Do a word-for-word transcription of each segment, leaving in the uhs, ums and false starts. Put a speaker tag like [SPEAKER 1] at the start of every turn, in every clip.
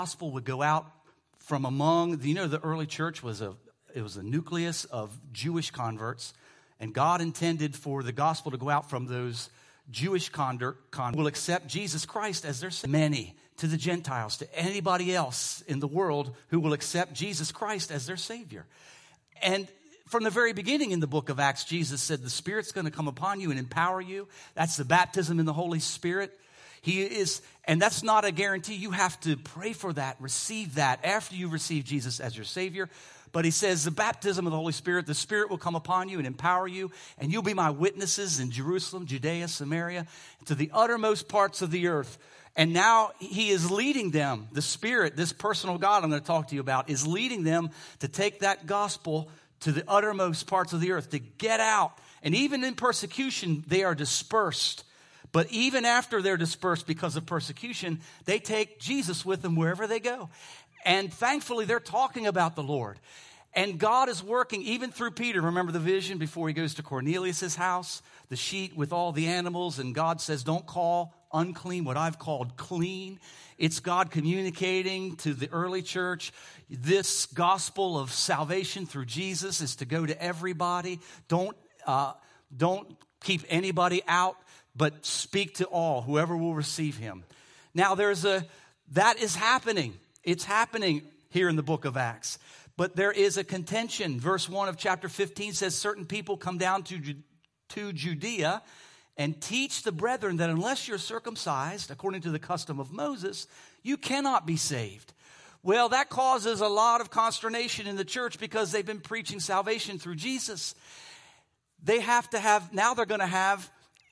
[SPEAKER 1] gospel would go out from among, you know, the early church was a, it was a nucleus of Jewish converts, and God intended for the gospel to go out from those Jewish convert, con- will accept Jesus Christ as their Savior. Many, to the Gentiles, to anybody else in the world who will accept Jesus Christ as their Savior. And from the very beginning in the book of Acts, Jesus said, the Spirit's going to come upon you and empower you. That's the baptism in the Holy Spirit. He is, and that's not a guarantee. You have to pray for that, receive that after you receive Jesus as your Savior. But he says the baptism of the Holy Spirit, the Spirit will come upon you and empower you, and you'll be my witnesses in Jerusalem, Judea, Samaria, to the uttermost parts of the earth. And now he is leading them, the Spirit, this personal God I'm going to talk to you about, is leading them to take that gospel to the uttermost parts of the earth, to get out. And even in persecution, they are dispersed. But even after they're dispersed because of persecution, they take Jesus with them wherever they go. And thankfully, they're talking about the Lord. And God is working even through Peter. Remember the vision before he goes to Cornelius' house? The sheet with all the animals. And God says, don't call unclean what I've called clean. It's God communicating to the early church. This gospel of salvation through Jesus is to go to everybody. Don't, uh, don't keep anybody out, but speak to all, whoever will receive him. Now there's a, that is happening. It's happening here in the book of Acts. But there is a contention. Verse one of chapter fifteen says, certain people come down to, to Judea and teach the brethren that unless you're circumcised, according to the custom of Moses, you cannot be saved. Well, that causes a lot of consternation in the church because they've been preaching salvation through Jesus. They have to have, now they're going to have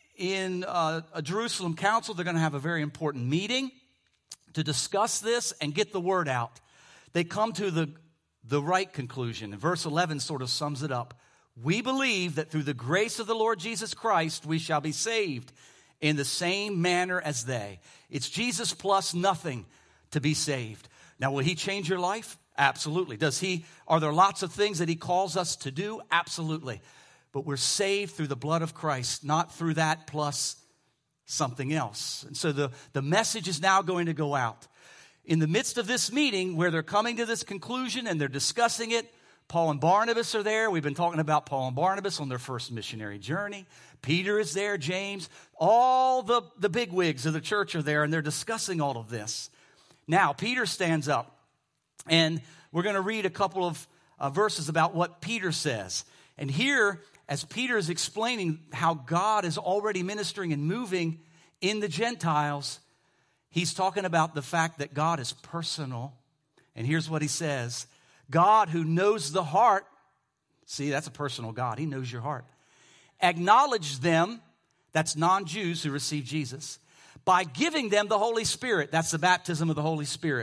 [SPEAKER 1] in uh, a Jerusalem council, they're going to have a very important meeting to discuss this and get the word out. They come to the, the right conclusion. And verse eleven sort of sums it up. We believe that through the grace of the Lord Jesus Christ, we shall be saved in the same manner as they. It's Jesus plus nothing to be saved. Now, will he change your life? Absolutely. Does he, are there lots of things that he calls us to do? Absolutely. But we're saved through the blood of Christ, not through that plus something else. And so the, the message is now going to go out. In the midst of this meeting where they're coming to this conclusion and they're discussing it, Paul and Barnabas are there. We've been talking about Paul and Barnabas on their first missionary journey. Peter is there, James. All the, the bigwigs of the church are there, and they're discussing all of this. Now, Peter stands up, and we're going to read a couple of uh, verses about what Peter says. And here, as Peter is explaining how God is already ministering and moving in the Gentiles, he's talking about the fact that God is personal. And here's what he says. God who knows the heart, see, that's a personal God. He knows your heart. Acknowledge them, that's non-Jews who receive Jesus, by giving them the Holy Spirit. That's the baptism of the Holy Spirit.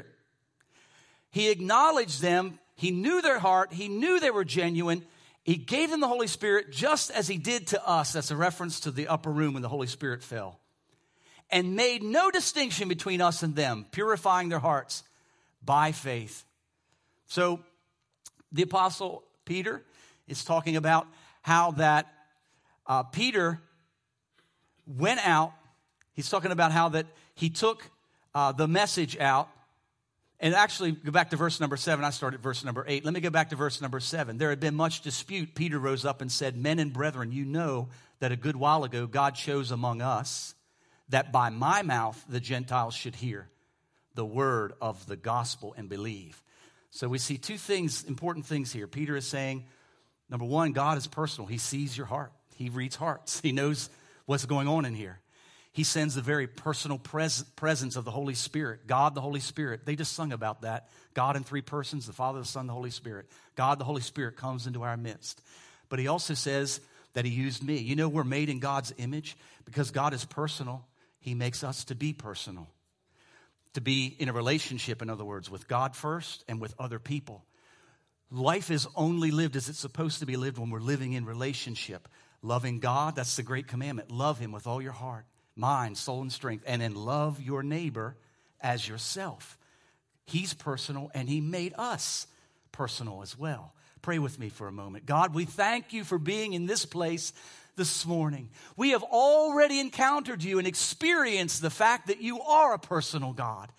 [SPEAKER 1] He acknowledged them. He knew their heart. He knew they were genuine. He gave them the Holy Spirit just as he did to us. That's a reference to the upper room when the Holy Spirit fell. And made no distinction between us and them, purifying their hearts by faith. So the Apostle Peter is talking about how that uh, Peter went out. He's talking about how that he took uh, the message out. And actually, go back to verse number seven. I started verse number eight. Let me go back to verse number seven. There had been much dispute. Peter rose up and said, men and brethren, you know that a good while ago God chose among us that by my mouth the Gentiles should hear the word of the gospel and believe. So we see two things, important things here. Peter is saying, number one, God is personal. He sees your heart. He reads hearts. He knows what's going on in here. He sends the very personal pres- presence of the Holy Spirit. God, the Holy Spirit. They just sung about that. God in three persons, the Father, the Son, the Holy Spirit. God, the Holy Spirit, comes into our midst. But he also says that he used me. You know, we're made in God's image because God is personal. He makes us to be personal. To be in a relationship, in other words, with God first and with other people. Life is only lived as it's supposed to be lived when we're living in relationship. Loving God, that's the great commandment. Love him with all your heart, mind, soul, and strength. And then love your neighbor as yourself. He's personal, and he made us personal as well. Pray with me for a moment. God, we thank you for being in this place this morning. We have already encountered you and experienced the fact that you are a personal God.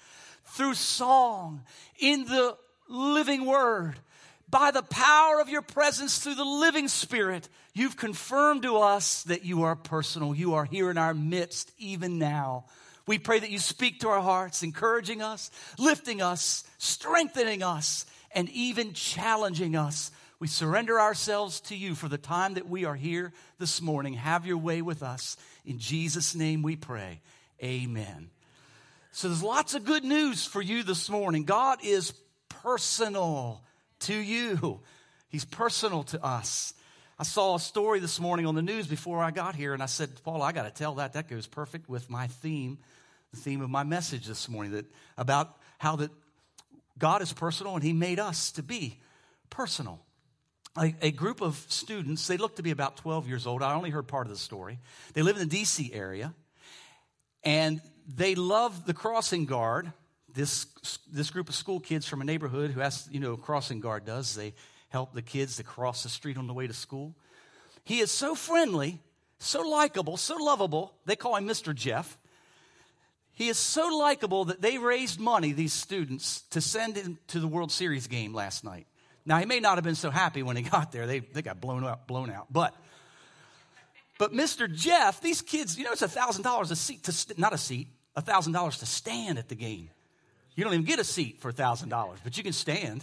[SPEAKER 1] through song, in the living word. By the power of your presence through the living Spirit, you've confirmed to us that you are personal. You are here in our midst even now. We pray that you speak to our hearts, encouraging us, lifting us, strengthening us, and even challenging us. We surrender ourselves to you for the time that we are here this morning. Have your way with us. In Jesus' name we pray. Amen. So there's lots of good news for you this morning. God is personal to you. He's personal to us. I saw a story this morning on the news before I got here, and I said, Paul, I got to tell that. That goes perfect with my theme, the theme of my message this morning, that about how that God is personal and he made us to be personal. A, a group of students, they look to be about twelve years old. I only heard part of the story. They live in the D C area, and they love the crossing guard. This this group of school kids from a neighborhood who has, you know, a crossing guard does. They help the kids to cross the street on the way to school. He is so friendly, so likable, so lovable. They call him Mister Jeff. He is so likable that they raised money, these students, to send him to the World Series game last night. Now, he may not have been so happy when he got there. They, they got blown out, blown out. But, but Mister Jeff, these kids, you know, it's one thousand dollars a seat, to st- not a seat, one thousand dollars to stand at the game. You don't even get a seat for one thousand dollars, but you can stand.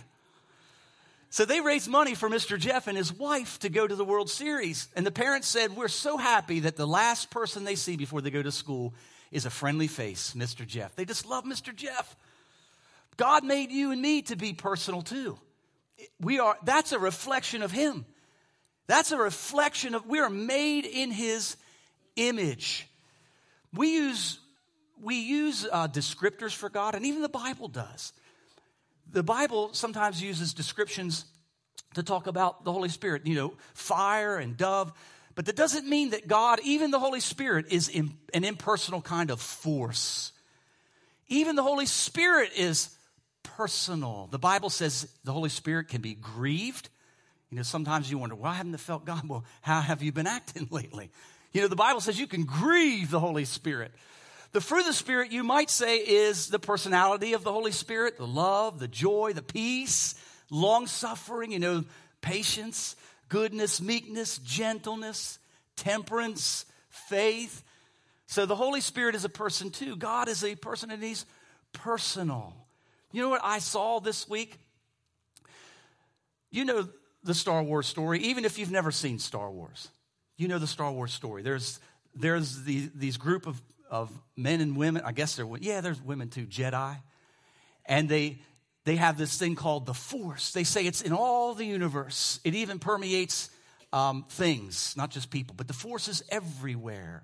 [SPEAKER 1] So they raised money for Mister Jeff and his wife to go to the World Series. And the parents said, we're so happy that the last person they see before they go to school is a friendly face, Mister Jeff. They just love Mister Jeff. God made you and me to be personal too. We are, that's a reflection of him. That's a reflection of, we are made in his image. We use, we use uh, descriptors for God, and even the Bible does. The Bible sometimes uses descriptions to talk about the Holy Spirit, you know, fire and dove. But that doesn't mean that God, even the Holy Spirit, is in, an impersonal kind of force. Even the Holy Spirit is personal. The Bible says the Holy Spirit can be grieved. You know, sometimes you wonder, why haven't I felt God? Well, how have you been acting lately? You know, the Bible says you can grieve the Holy Spirit. The fruit of the Spirit, you might say, is the personality of the Holy Spirit, the love, the joy, the peace, long-suffering, you know, patience, goodness, meekness, gentleness, temperance, faith. So the Holy Spirit is a person too. God is a person, and he's personal. You know what I saw this week? You know the Star Wars story, even if you've never seen Star Wars. You know the Star Wars story. There's there's the, these group of, of men and women. I guess they're, yeah, there's women too, Jedi. And they they have this thing called the Force. They say it's in all the universe. It even permeates um, things, not just people, but the Force is everywhere.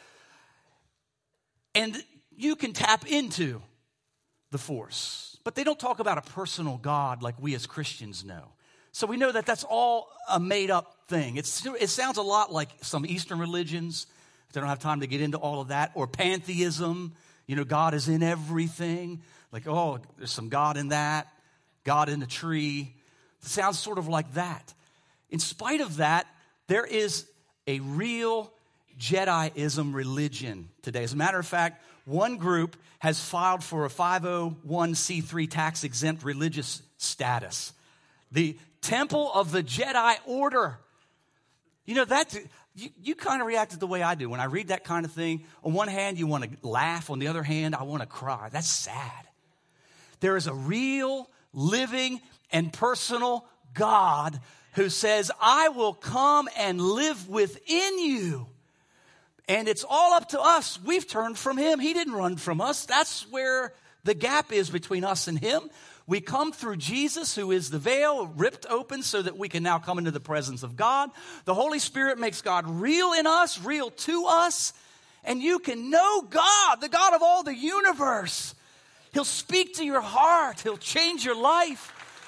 [SPEAKER 1] And you can tap into the Force. But they don't talk about a personal God like we as Christians know. So we know that that's all a made-up thing. It's, it sounds a lot like some Eastern religions. They don't have time to get into all of that. Or pantheism. You know, God is in everything. Like, oh, there's some God in that. God in the tree. It sounds sort of like that. In spite of that, there is a real Jediism religion today. As a matter of fact, one group has filed for a five oh one c three tax-exempt religious status. The Temple of the Jedi Order. You know, that you, you kind of reacted the way I do when I read that kind of thing. On one hand, you want to laugh. On the other hand, I want to cry. That's sad. There is a real, living, and personal God who says, I will come and live within you. And it's all up to us. We've turned from him. He didn't run from us. That's where the gap is between us and him. We come through Jesus, who is the veil ripped open so that we can now come into the presence of God. The Holy Spirit makes God real in us, real to us. And you can know God, the God of all the universe. He'll speak to your heart. He'll change your life.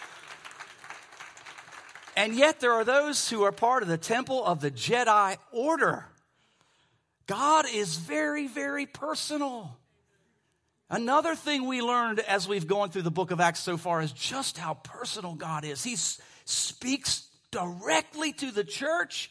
[SPEAKER 1] And yet there are those who are part of the Temple of the Jedi Order. God is very, very personal. Another thing we learned as we've gone through the book of Acts so far is just how personal God is. He s- speaks directly to the church.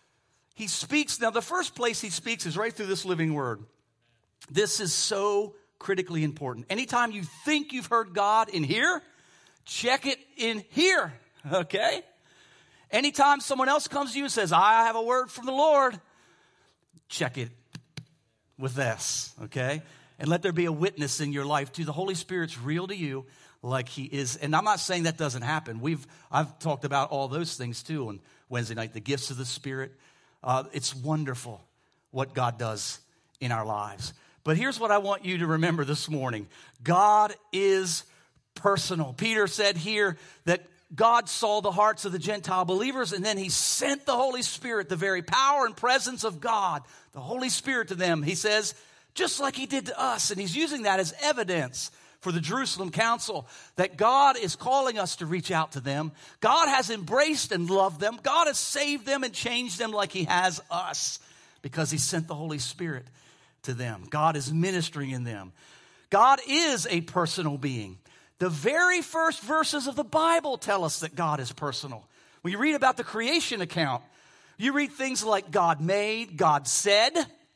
[SPEAKER 1] He speaks. Now, the first place he speaks is right through this living word. This is so critically important. Anytime you think you've heard God in here, check it in here, okay? Anytime someone else comes to you and says, I have a word from the Lord, check it with this, okay? And let there be a witness in your life too. The Holy Spirit's real to you like he is. And I'm not saying that doesn't happen. We've I've talked about all those things too on Wednesday night, the gifts of the Spirit. Uh, it's wonderful what God does in our lives. But here's what I want you to remember this morning. God is personal. Peter said here that God saw the hearts of the Gentile believers, and then he sent the Holy Spirit, the very power and presence of God, the Holy Spirit to them. He says, just like he did to us. And he's using that as evidence for the Jerusalem council that God is calling us to reach out to them. God has embraced and loved them. God has saved them and changed them like he has us because he sent the Holy Spirit to them. God is ministering in them. God is a personal being. The very first verses of the Bible tell us that God is personal. When you read about the creation account, you read things like God made, God said,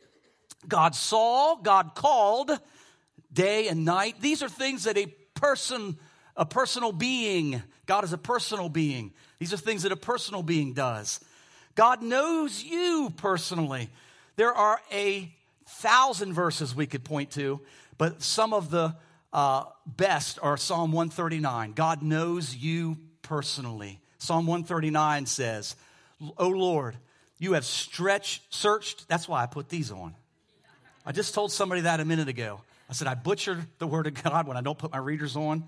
[SPEAKER 1] God saw, God called, day and night. These are things that a person, a personal being, God is a personal being. These are things that a personal being does. God knows you personally. There are a thousand verses we could point to, but some of the uh, best are Psalm one thirty-nine. God knows you personally. Psalm one thirty-nine says, "O Lord, you have stretched, searched." That's why I put these on. I just told somebody that a minute ago. I said, I butchered the word of God when I don't put my readers on.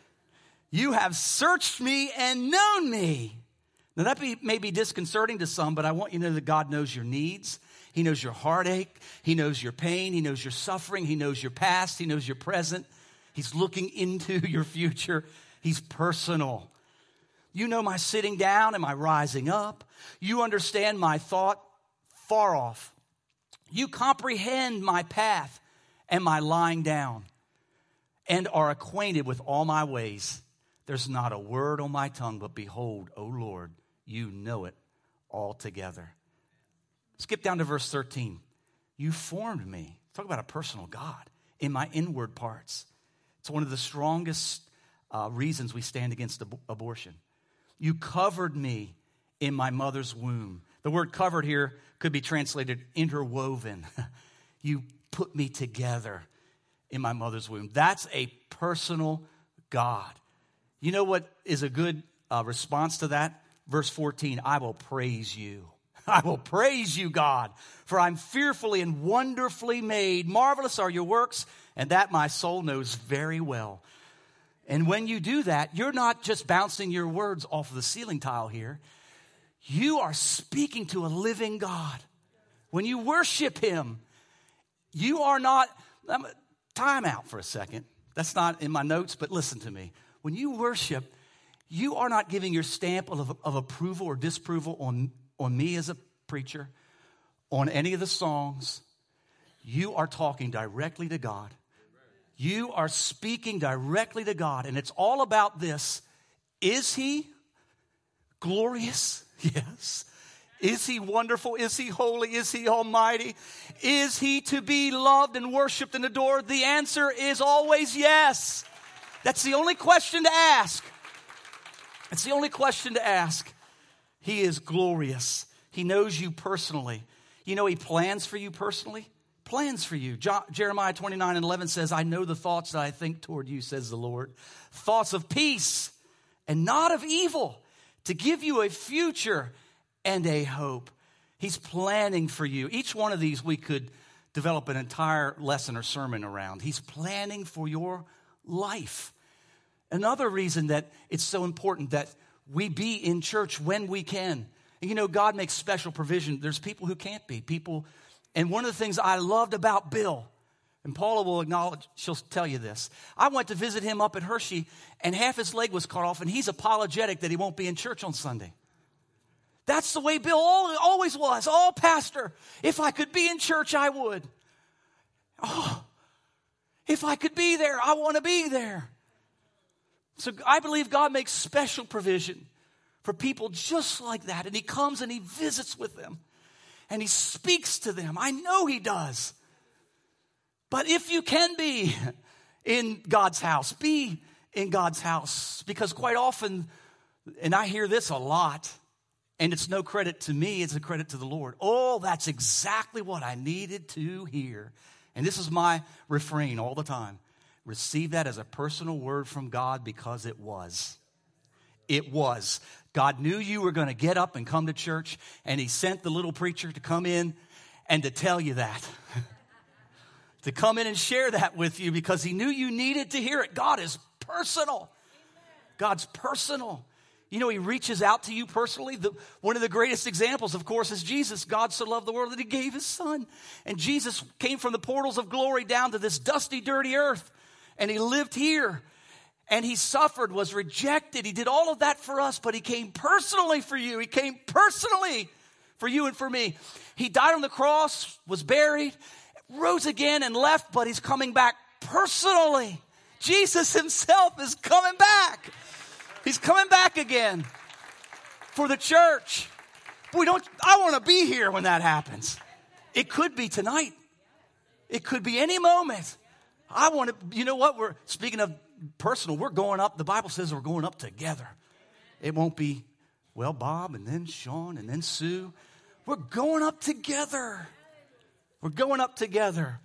[SPEAKER 1] You have searched me and known me. Now that be, may be disconcerting to some, but I want you to know that God knows your needs. He knows your heartache. He knows your pain. He knows your suffering. He knows your past. He knows your present. He's looking into your future. He's personal. You know my sitting down and my rising up. You understand my thought far off. You comprehend my path and my lying down, and are acquainted with all my ways. There's not a word on my tongue, but behold, O Lord, you know it altogether. Skip down to verse thirteen. You formed me. Talk about a personal God in my inward parts. It's one of the strongest uh, reasons we stand against ab- abortion. You covered me in my mother's womb. The word covered here could be translated interwoven. You put me together in my mother's womb. That's a personal God. You know what is a good uh, response to that? Verse fourteen, I will praise you. I will praise you, God, for I'm fearfully and wonderfully made. Marvelous are your works, and that my soul knows very well. And when you do that, you're not just bouncing your words off of the ceiling tile here. You are speaking to a living God. When you worship him, you are not, um, time out for a second. That's not in my notes, but listen to me. When you worship, you are not giving your stamp of, of approval or disapproval on, on me as a preacher, on any of the songs. You are talking directly to God. You are speaking directly to God, and it's all about this. Is he glorious? Yes. Is he wonderful? Is he holy? Is he almighty? Is he to be loved and worshiped and adored? The answer is always yes. That's the only question to ask. It's the only question to ask. He is glorious. He knows you personally. You know, he plans for you personally. Plans for you. John, Jeremiah twenty-nine and eleven says, I know the thoughts that I think toward you, says the Lord. Thoughts of peace and not of evil, to give you a future and a hope. He's planning for you. Each one of these we could develop an entire lesson or sermon around. He's planning for your life. Another reason that it's so important that we be in church when we can. And you know, God makes special provision. There's people who can't be. People, and one of the things I loved about Bill, and Paula will acknowledge, she'll tell you this. I went to visit him up at Hershey, and half his leg was cut off, and he's apologetic that he won't be in church on Sunday. That's the way Bill always was. Oh, pastor, if I could be in church, I would. Oh, if I could be there, I want to be there. So I believe God makes special provision for people just like that. And he comes and he visits with them. And he speaks to them. I know he does. But if you can be in God's house, be in God's house. Because quite often, and I hear this a lot, and it's no credit to me, it's a credit to the Lord. Oh, that's exactly what I needed to hear. And this is my refrain all the time. Receive that as a personal word from God, because it was. It was. God knew you were going to get up and come to church, and he sent the little preacher to come in and to tell you that. To come in and share that with you, because he knew you needed to hear it. God is personal. God's personal. You know, he reaches out to you personally. The, one of the greatest examples, of course, is Jesus. God so loved the world that he gave his son. And Jesus came from the portals of glory down to this dusty, dirty earth. And he lived here. And he suffered, was rejected. He did all of that for us, but he came personally for you. He came personally for you and for me. He died on the cross, was buried, rose again and left, but he's coming back personally. Jesus himself is coming back. He's coming back again for the church. We don't, I want to be here when that happens. It could be tonight. It could be any moment. I want to, you know what? We're speaking of personal. We're going up. The Bible says we're going up together. It won't be, well, Bob and then Sean and then Sue. We're going up together. We're going up together.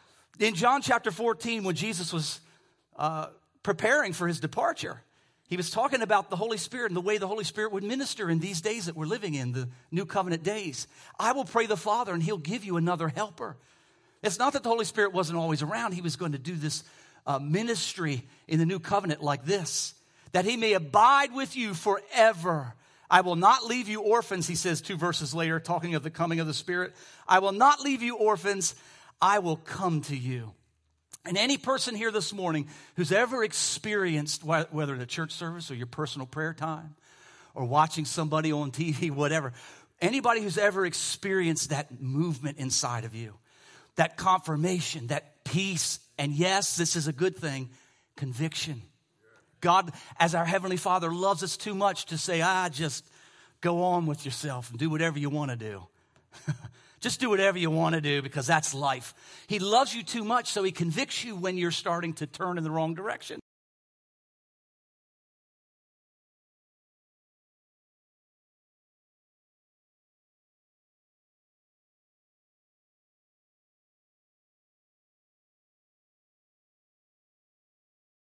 [SPEAKER 1] In John chapter fourteen, when Jesus was uh, preparing for his departure, he was talking about the Holy Spirit and the way the Holy Spirit would minister in these days that we're living in, the new covenant days. I will pray the Father, and he'll give you another helper. It's not that the Holy Spirit wasn't always around. He was going to do this uh, ministry in the new covenant like this, that he may abide with you forever. I will not leave you orphans, he says two verses later, talking of the coming of the Spirit. I will not leave you orphans. I will come to you. And any person here this morning who's ever experienced, whether in a church service or your personal prayer time or watching somebody on T V, whatever, anybody who's ever experienced that movement inside of you, that confirmation, that peace, and yes, this is a good thing, conviction. God, as our Heavenly Father, loves us too much to say, ah, just go on with yourself and do whatever you want to do. Just do whatever you want to do, because that's life. He loves you too much, so he convicts you when you're starting to turn in the wrong direction.